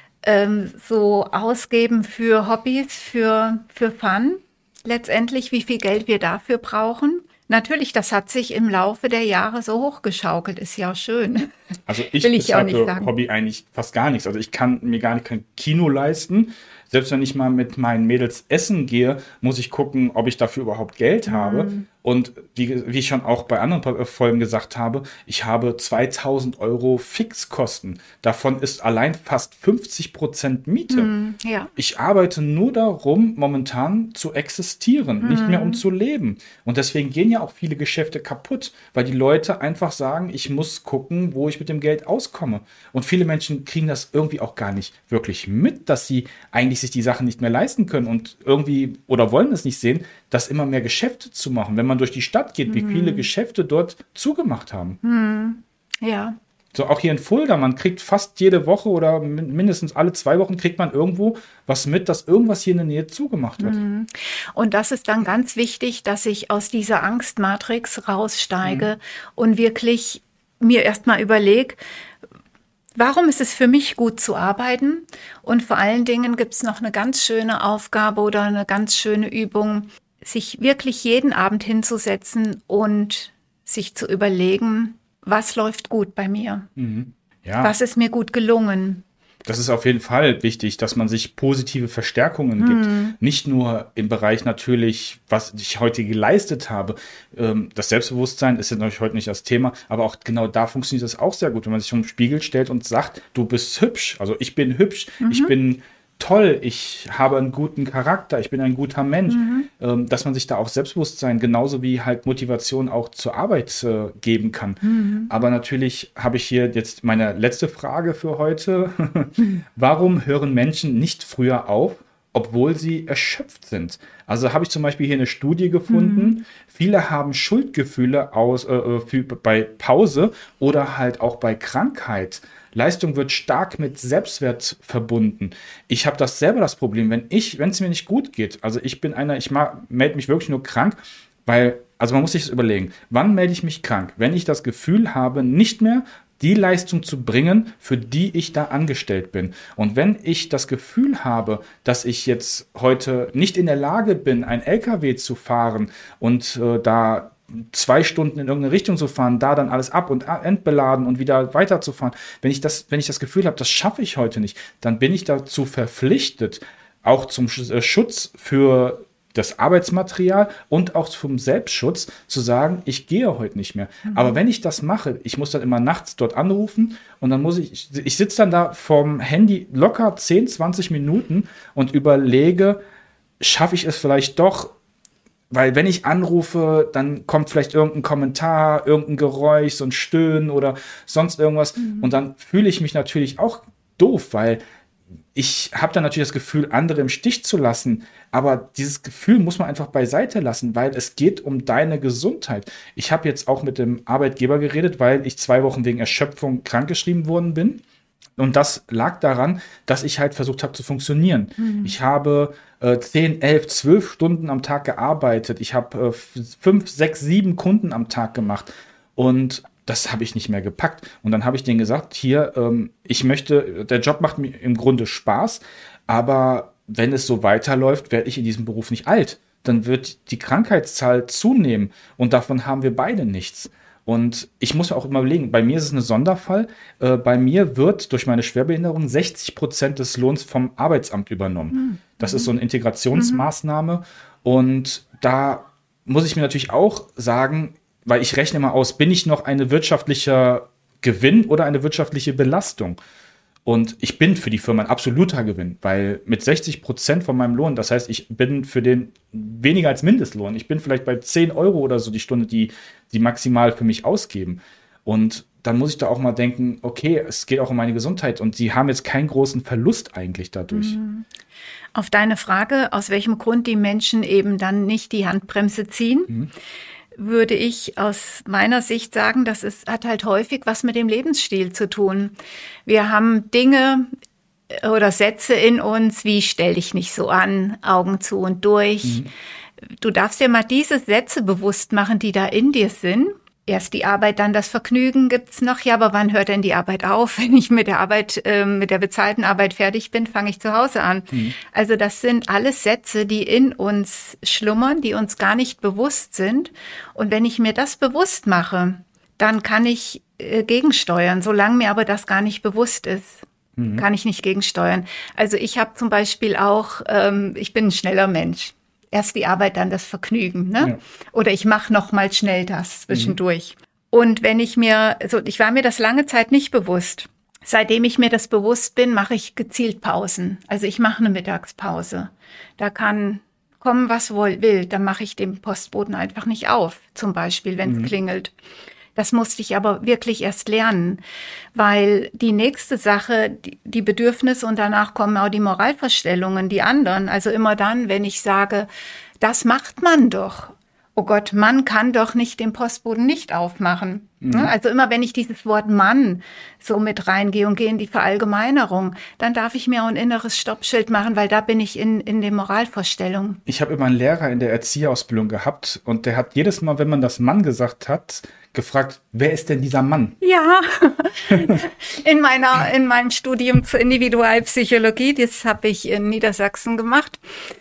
so ausgeben für Hobbys, für Fun. Letztendlich, wie viel Geld wir dafür brauchen. Natürlich, das hat sich im Laufe der Jahre so hochgeschaukelt, ist ja schön. Also ich bezahle für Hobby eigentlich fast gar nichts. Also ich kann mir gar nicht kein Kino leisten. Selbst wenn ich mal mit meinen Mädels essen gehe, muss ich gucken, ob ich dafür überhaupt Geld habe. Und wie ich schon auch bei anderen Folgen gesagt habe, ich habe 2.000 Euro Fixkosten. Davon ist allein fast 50% Miete. Ja. Ich arbeite nur darum, momentan zu existieren, nicht mehr um zu leben. Und deswegen gehen ja auch viele Geschäfte kaputt, weil die Leute einfach sagen, ich muss gucken, wo ich mit dem Geld auskomme. Und viele Menschen kriegen das irgendwie auch gar nicht wirklich mit, dass sie eigentlich sich die Sachen nicht mehr leisten können und irgendwie oder wollen es nicht sehen, dass immer mehr Geschäfte zu machen. Wenn man durch die Stadt geht, wie viele Geschäfte dort zugemacht haben. Ja. So auch hier in Fulda, man kriegt fast jede Woche oder mindestens alle 2 Wochen kriegt man irgendwo was mit, dass irgendwas hier in der Nähe zugemacht wird. Und das ist dann ganz wichtig, dass ich aus dieser Angstmatrix raussteige und wirklich mir erstmal überlege, warum ist es für mich gut zu arbeiten? Und vor allen Dingen gibt es noch eine ganz schöne Aufgabe oder eine ganz schöne Übung, sich wirklich jeden Abend hinzusetzen und sich zu überlegen, was läuft gut bei mir? Ja. Was ist mir gut gelungen? Das ist auf jeden Fall wichtig, dass man sich positive Verstärkungen gibt. Nicht nur im Bereich natürlich, was ich heute geleistet habe. Das Selbstbewusstsein ist ja natürlich heute nicht das Thema, aber auch genau da funktioniert das auch sehr gut, wenn man sich vor den Spiegel stellt und sagt, du bist hübsch. Also ich bin hübsch, ich bin toll, ich habe einen guten Charakter, ich bin ein guter Mensch, dass man sich da auch Selbstbewusstsein genauso wie halt Motivation auch zur Arbeit geben kann. Aber natürlich habe ich hier jetzt meine letzte Frage für heute. Warum hören Menschen nicht früher auf, obwohl sie erschöpft sind? Also habe ich zum Beispiel hier eine Studie gefunden. Viele haben Schuldgefühle bei Pause oder halt auch bei Krankheit. Leistung wird stark mit Selbstwert verbunden. Ich habe das Problem, wenn es mir nicht gut geht, also ich melde mich wirklich nur krank, also man muss sich das überlegen, wann melde ich mich krank? Wenn ich das Gefühl habe, nicht mehr die Leistung zu bringen, für die ich da angestellt bin. Und wenn ich das Gefühl habe, dass ich jetzt heute nicht in der Lage bin, ein LKW zu fahren und da 2 Stunden in irgendeine Richtung zu fahren, da dann alles ab- und entbeladen und wieder weiterzufahren. Wenn ich das Gefühl habe, das schaffe ich heute nicht, dann bin ich dazu verpflichtet, auch zum Schutz für das Arbeitsmaterial und auch zum Selbstschutz zu sagen, ich gehe heute nicht mehr. Aber wenn ich das mache, ich muss dann immer nachts dort anrufen und dann ich sitze dann da vorm Handy locker 10, 20 Minuten und überlege, schaffe ich es vielleicht doch. Weil wenn ich anrufe, dann kommt vielleicht irgendein Kommentar, irgendein Geräusch, so ein Stöhnen oder sonst irgendwas. Und dann fühle ich mich natürlich auch doof, weil ich habe dann natürlich das Gefühl, andere im Stich zu lassen. Aber dieses Gefühl muss man einfach beiseite lassen, weil es geht um deine Gesundheit. Ich habe jetzt auch mit dem Arbeitgeber geredet, weil ich 2 Wochen wegen Erschöpfung krankgeschrieben worden bin. Und das lag daran, dass ich halt versucht habe zu funktionieren. Ich habe 10, 11, 12 Stunden am Tag gearbeitet. Ich habe 5, 6, 7 Kunden am Tag gemacht. Und das habe ich nicht mehr gepackt. Und dann habe ich denen gesagt, hier, der Job macht mir im Grunde Spaß, aber wenn es so weiterläuft, werde ich in diesem Beruf nicht alt. Dann wird die Krankheitszahl zunehmen und davon haben wir beide nichts. Und ich muss auch immer überlegen, bei mir ist es ein Sonderfall. Bei mir wird durch meine Schwerbehinderung 60% des Lohns vom Arbeitsamt übernommen. Das ist so eine Integrationsmaßnahme. Und da muss ich mir natürlich auch sagen, weil ich rechne mal aus, bin ich noch ein wirtschaftlicher Gewinn oder eine wirtschaftliche Belastung? Und ich bin für die Firma ein absoluter Gewinn, weil mit 60% von meinem Lohn, das heißt, ich bin für den weniger als Mindestlohn. Ich bin vielleicht bei 10 Euro oder so die Stunde, die maximal für mich ausgeben. Und dann muss ich da auch mal denken, okay, es geht auch um meine Gesundheit und sie haben jetzt keinen großen Verlust eigentlich dadurch. Auf deine Frage, aus welchem Grund die Menschen eben dann nicht die Handbremse ziehen, würde ich aus meiner Sicht sagen, hat halt häufig was mit dem Lebensstil zu tun. Wir haben Dinge oder Sätze in uns wie stell dich nicht so an, Augen zu und durch. Du darfst dir mal diese Sätze bewusst machen, die da in dir sind. Erst die Arbeit, dann das Vergnügen gibt's noch. Ja, aber wann hört denn die Arbeit auf? Wenn ich mit der Arbeit, mit der bezahlten Arbeit fertig bin, fange ich zu Hause an. Also das sind alles Sätze, die in uns schlummern, die uns gar nicht bewusst sind. Und wenn ich mir das bewusst mache, dann kann ich gegensteuern. Solange mir aber das gar nicht bewusst ist, kann ich nicht gegensteuern. Also ich habe zum Beispiel auch, ich bin ein schneller Mensch. Erst die Arbeit, dann das Vergnügen, ne? Ja. Oder ich mache noch mal schnell das zwischendurch. Und wenn ich war mir das lange Zeit nicht bewusst. Seitdem ich mir das bewusst bin, mache ich gezielt Pausen. Also ich mache eine Mittagspause. Da kann kommen, was will. Dann mache ich den Postboten einfach nicht auf, zum Beispiel, wenn es klingelt. Das musste ich aber wirklich erst lernen, weil die nächste Sache, die Bedürfnisse und danach kommen auch die Moralvorstellungen, die anderen. Also immer dann, wenn ich sage, das macht man doch. oh Gott, Mann kann doch nicht den Postboden nicht aufmachen. Also immer, wenn ich dieses Wort Mann so mit reingehe und gehe in die Verallgemeinerung, dann darf ich mir auch ein inneres Stoppschild machen, weil da bin ich in den Moralvorstellungen. Ich habe immer einen Lehrer in der Erzieherausbildung gehabt und der hat jedes Mal, wenn man das Mann gesagt hat, gefragt, wer ist denn dieser Mann? Ja, in meinem Studium zur Individualpsychologie, das habe ich in Niedersachsen gemacht,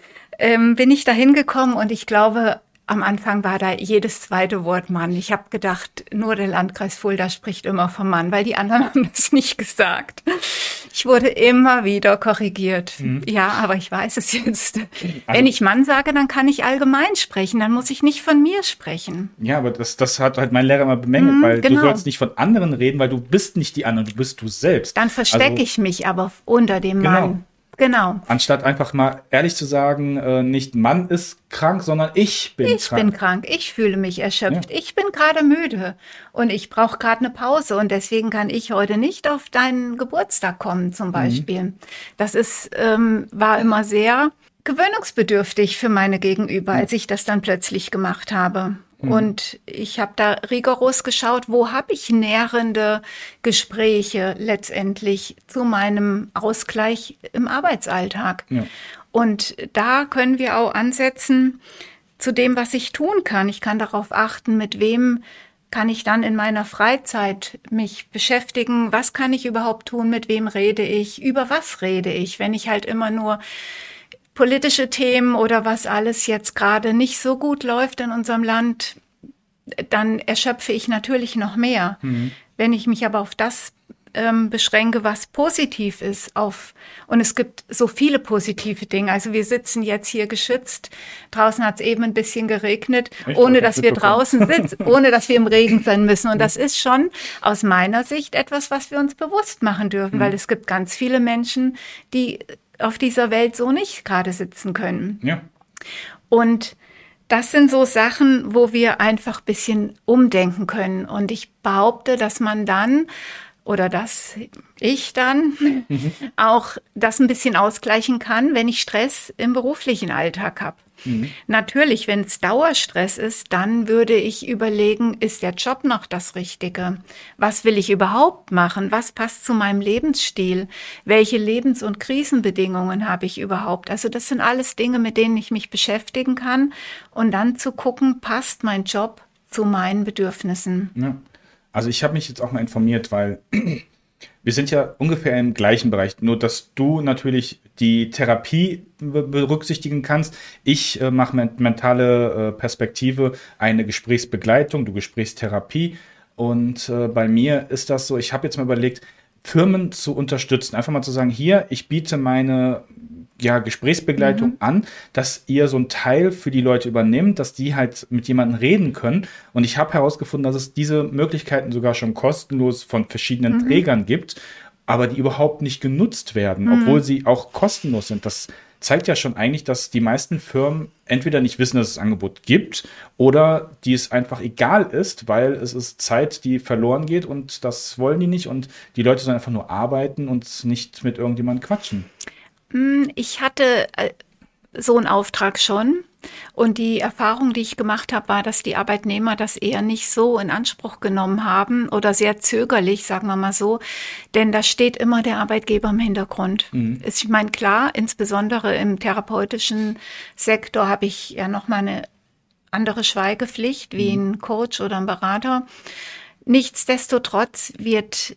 bin ich da hingekommen und ich glaube, am Anfang war da jedes zweite Wort Mann. Ich habe gedacht, nur der Landkreis Fulda spricht immer vom Mann, weil die anderen haben das nicht gesagt. Ich wurde immer wieder korrigiert. Ja, aber ich weiß es jetzt. Wenn ich Mann sage, dann kann ich allgemein sprechen. Dann muss ich nicht von mir sprechen. Ja, aber das hat halt mein Lehrer immer bemängelt, weil genau. Du sollst nicht von anderen reden, weil du bist nicht die anderen, du bist du selbst. Dann verstecke ich mich aber unter dem Mann. Genau. Anstatt einfach mal ehrlich zu sagen, nicht Mann ist krank, sondern ich bin krank. Ich bin krank, ich fühle mich erschöpft, ich bin gerade müde und ich brauche gerade eine Pause und deswegen kann ich heute nicht auf deinen Geburtstag kommen zum Beispiel. Das war immer sehr gewöhnungsbedürftig für meine Gegenüber, als ich das dann plötzlich gemacht habe. Und ich habe da rigoros geschaut, wo habe ich nährende Gespräche letztendlich zu meinem Ausgleich im Arbeitsalltag. Ja. Und da können wir auch ansetzen zu dem, was ich tun kann. Ich kann darauf achten, mit wem kann ich dann in meiner Freizeit mich beschäftigen, was kann ich überhaupt tun, mit wem rede ich, über was rede ich, wenn ich halt immer nur politische Themen oder was alles jetzt gerade nicht so gut läuft in unserem Land, dann erschöpfe ich natürlich noch mehr. Wenn ich mich aber auf das beschränke, was positiv ist, und es gibt so viele positive Dinge. Also wir sitzen jetzt hier geschützt. Draußen hat es eben ein bisschen geregnet, ohne dass wir draußen sitzen, ohne dass wir im Regen sein müssen. Und das ist schon aus meiner Sicht etwas, was wir uns bewusst machen dürfen, weil es gibt ganz viele Menschen, die auf dieser Welt so nicht gerade sitzen können. Ja. Und das sind so Sachen, wo wir einfach ein bisschen umdenken können. Und ich behaupte, dass man dann oder dass ich dann auch das ein bisschen ausgleichen kann, wenn ich Stress im beruflichen Alltag habe. Natürlich, wenn es Dauerstress ist, dann würde ich überlegen, ist der Job noch das Richtige? Was will ich überhaupt machen? Was passt zu meinem Lebensstil? Welche Lebens- und Krisenbedingungen habe ich überhaupt? Also das sind alles Dinge, mit denen ich mich beschäftigen kann und dann zu gucken, passt mein Job zu meinen Bedürfnissen? Ja. Also ich habe mich jetzt auch mal informiert, weil wir sind ja ungefähr im gleichen Bereich, nur dass du natürlich die Therapie berücksichtigen kannst. Ich mache mit mentale Perspektive eine Gesprächsbegleitung, du Gesprächstherapie. Und bei mir ist das so, ich habe jetzt mal überlegt, Firmen zu unterstützen. Einfach mal zu sagen, hier, ich biete meine Gesprächsbegleitung an, dass ihr so einen Teil für die Leute übernimmt, dass die halt mit jemandem reden können. Und ich habe herausgefunden, dass es diese Möglichkeiten sogar schon kostenlos von verschiedenen Trägern gibt, aber die überhaupt nicht genutzt werden, obwohl sie auch kostenlos sind. Das zeigt ja schon eigentlich, dass die meisten Firmen entweder nicht wissen, dass es das Angebot gibt oder die es einfach egal ist, weil es ist Zeit, die verloren geht und das wollen die nicht und die Leute sollen einfach nur arbeiten und nicht mit irgendjemandem quatschen. Ich hatte so einen Auftrag schon und die Erfahrung, die ich gemacht habe, war, dass die Arbeitnehmer das eher nicht so in Anspruch genommen haben oder sehr zögerlich, sagen wir mal so, denn da steht immer der Arbeitgeber im Hintergrund. Ich meine, klar, insbesondere im therapeutischen Sektor habe ich ja noch mal eine andere Schweigepflicht wie ein Coach oder ein Berater. Nichtsdestotrotz wird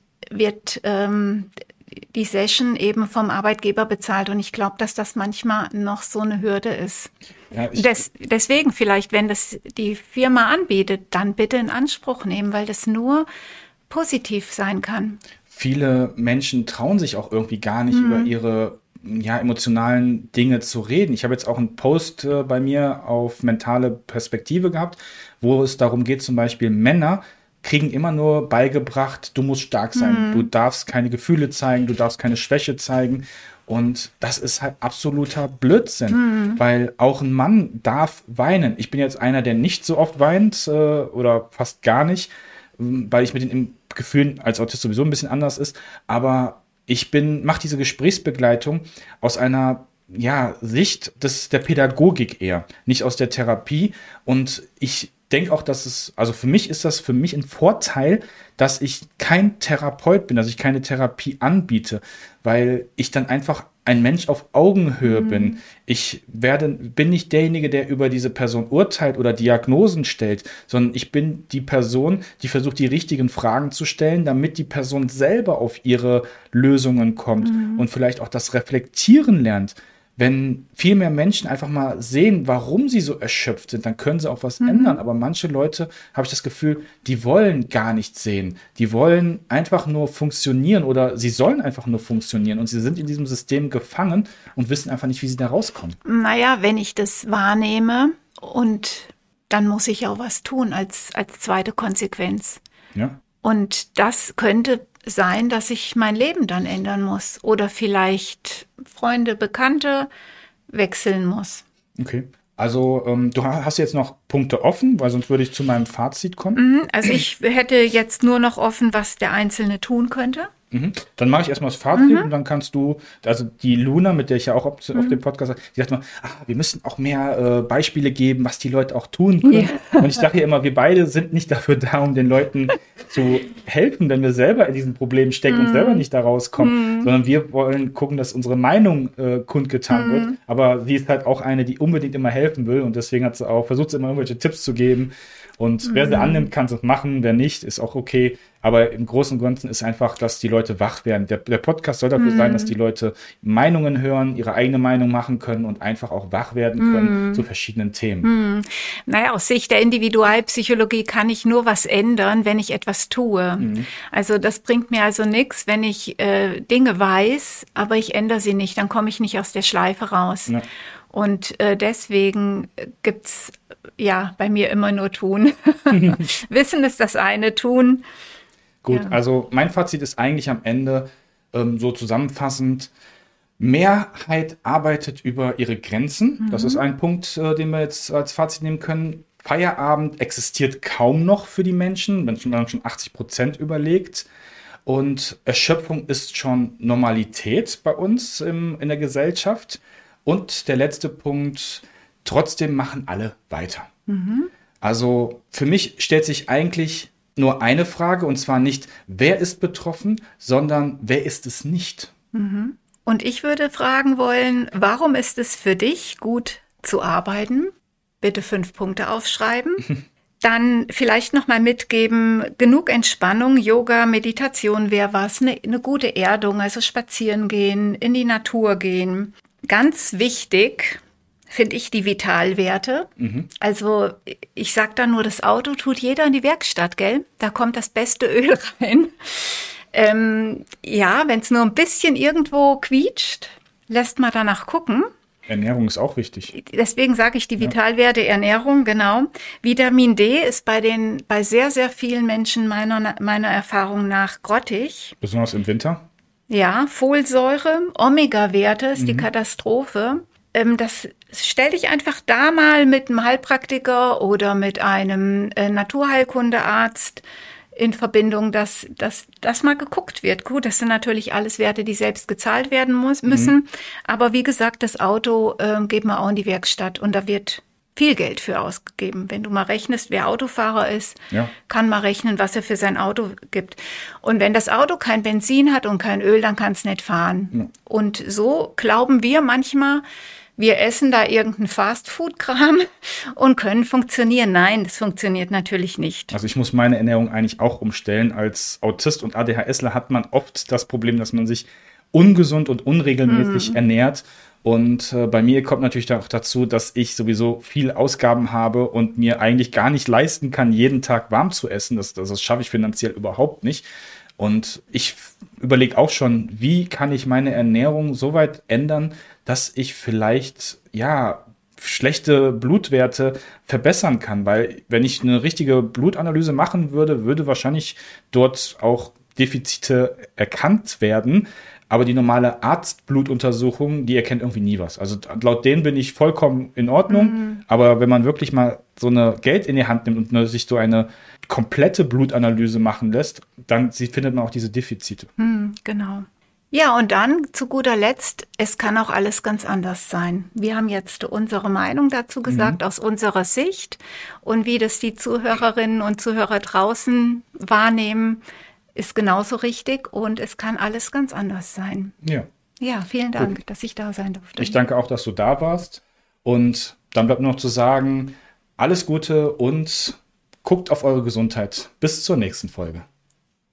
die Session eben vom Arbeitgeber bezahlt. Und ich glaube, dass das manchmal noch so eine Hürde ist. Ja, deswegen vielleicht, wenn das die Firma anbietet, dann bitte in Anspruch nehmen, weil das nur positiv sein kann. Viele Menschen trauen sich auch irgendwie gar nicht über ihre emotionalen Dinge zu reden. Ich habe jetzt auch einen Post bei mir auf mentale Perspektive gehabt, wo es darum geht, zum Beispiel Männer kriegen immer nur beigebracht, du musst stark sein, du darfst keine Gefühle zeigen, du darfst keine Schwäche zeigen. Und das ist halt absoluter Blödsinn, weil auch ein Mann darf weinen. Ich bin jetzt einer, der nicht so oft weint oder fast gar nicht, weil ich mit den Gefühlen als Autist sowieso ein bisschen anders ist. Aber ich mache diese Gesprächsbegleitung aus einer Sicht der Pädagogik eher, nicht aus der Therapie. Und ich denke auch, also für mich ist das ein Vorteil, dass ich kein Therapeut bin, dass ich keine Therapie anbiete, weil ich dann einfach ein Mensch auf Augenhöhe bin. Ich bin nicht derjenige, der über diese Person urteilt oder Diagnosen stellt, sondern ich bin die Person, die versucht, die richtigen Fragen zu stellen, damit die Person selber auf ihre Lösungen kommt und vielleicht auch das Reflektieren lernt. Wenn viel mehr Menschen einfach mal sehen, warum sie so erschöpft sind, dann können sie auch was ändern. Aber manche Leute, habe ich das Gefühl, die wollen gar nichts sehen. Die wollen einfach nur funktionieren oder sie sollen einfach nur funktionieren. Und sie sind in diesem System gefangen und wissen einfach nicht, wie sie da rauskommen. Naja, wenn ich das wahrnehme und dann muss ich auch was tun als zweite Konsequenz. Ja. Und das könnte sein, dass ich mein Leben dann ändern muss oder vielleicht Freunde, Bekannte wechseln muss. Okay. Also du hast jetzt noch Punkte offen, weil sonst würde ich zu meinem Fazit kommen. Also ich hätte jetzt nur noch offen, was der Einzelne tun könnte. Dann mache ich erstmal das Fazit und dann kannst du, also die Luna, mit der ich ja auch auf dem Podcast habe, die sagt mal, wir müssen auch mehr Beispiele geben, was die Leute auch tun können. Ja. Und ich sage ja immer, wir beide sind nicht dafür da, um den Leuten zu helfen, wenn wir selber in diesen Problemen stecken und selber nicht da rauskommen, sondern wir wollen gucken, dass unsere Meinung kundgetan wird. Aber sie ist halt auch eine, die unbedingt immer helfen will und deswegen versucht sie immer irgendwelche Tipps zu geben. Und wer sie annimmt, kann es machen, wer nicht, ist auch okay. Aber im Großen und Ganzen ist einfach, dass die Leute wach werden. Der Podcast soll dafür sein, dass die Leute Meinungen hören, ihre eigene Meinung machen können und einfach auch wach werden können zu verschiedenen Themen. Naja, aus Sicht der Individualpsychologie kann ich nur was ändern, wenn ich etwas tue. Also das bringt mir also nichts, wenn ich Dinge weiß, aber ich ändere sie nicht, dann komme ich nicht aus der Schleife raus. Ja. Und deswegen gibt's bei mir immer nur tun. Wissen ist das eine, tun. Gut, also mein Fazit ist eigentlich am Ende so zusammenfassend, Mehrheit arbeitet über ihre Grenzen. Das ist ein Punkt, den wir jetzt als Fazit nehmen können. Feierabend existiert kaum noch für die Menschen, wenn man schon 80% überlegt. Und Erschöpfung ist schon Normalität bei uns in der Gesellschaft. Und der letzte Punkt, trotzdem machen alle weiter. Also für mich stellt sich eigentlich nur eine Frage, und zwar nicht, wer ist betroffen, sondern wer ist es nicht? Und ich würde fragen wollen, warum ist es für dich gut zu arbeiten? Bitte 5 Punkte aufschreiben. Dann vielleicht noch mal mitgeben, genug Entspannung, Yoga, Meditation wäre was, eine gute Erdung, also spazieren gehen, in die Natur gehen. Ganz wichtig finde ich die Vitalwerte. Also ich sage da nur, das Auto tut jeder in die Werkstatt, gell? Da kommt das beste Öl rein. Wenn es nur ein bisschen irgendwo quietscht, lässt man danach gucken. Ernährung ist auch wichtig. Deswegen sage ich die Vitalwerte, Ernährung, genau. Vitamin D ist bei sehr, sehr vielen Menschen meiner Erfahrung nach grottig. Besonders im Winter? Ja, Folsäure, Omega-Werte ist die Katastrophe. Das stell dich einfach da mal mit einem Heilpraktiker oder mit einem Naturheilkundearzt in Verbindung, dass mal geguckt wird. Gut, das sind natürlich alles Werte, die selbst gezahlt werden müssen. Aber wie gesagt, das Auto geht man auch in die Werkstatt und da wird viel Geld für ausgegeben. Wenn du mal rechnest, wer Autofahrer ist, kann mal rechnen, was er für sein Auto gibt. Und wenn das Auto kein Benzin hat und kein Öl, dann kann es nicht fahren. Ja. Und so glauben wir manchmal, wir essen da irgendeinen Fastfood-Kram und können funktionieren. Nein, das funktioniert natürlich nicht. Also ich muss meine Ernährung eigentlich auch umstellen. Als Autist und ADHSler hat man oft das Problem, dass man sich ungesund und unregelmäßig ernährt. Und bei mir kommt natürlich auch dazu, dass ich sowieso viel Ausgaben habe und mir eigentlich gar nicht leisten kann, jeden Tag warm zu essen. Das schaffe ich finanziell überhaupt nicht. Und ich überlege auch schon, wie kann ich meine Ernährung so weit ändern, dass ich vielleicht, schlechte Blutwerte verbessern kann. Weil wenn ich eine richtige Blutanalyse machen würde wahrscheinlich dort auch Defizite erkannt werden. Aber die normale Arztblutuntersuchung, die erkennt irgendwie nie was. Also laut denen bin ich vollkommen in Ordnung. Aber wenn man wirklich mal so eine Geld in die Hand nimmt und sich so eine komplette Blutanalyse machen lässt, dann findet man auch diese Defizite. Genau. Ja, und dann zu guter Letzt, es kann auch alles ganz anders sein. Wir haben jetzt unsere Meinung dazu gesagt, aus unserer Sicht. Und wie das die Zuhörerinnen und Zuhörer draußen wahrnehmen, ist genauso richtig. Und es kann alles ganz anders sein. Ja. Ja, vielen Dank, dass ich da sein durfte. Ich danke auch, dass du da warst. Und dann bleibt nur noch zu sagen, alles Gute und guckt auf eure Gesundheit. Bis zur nächsten Folge.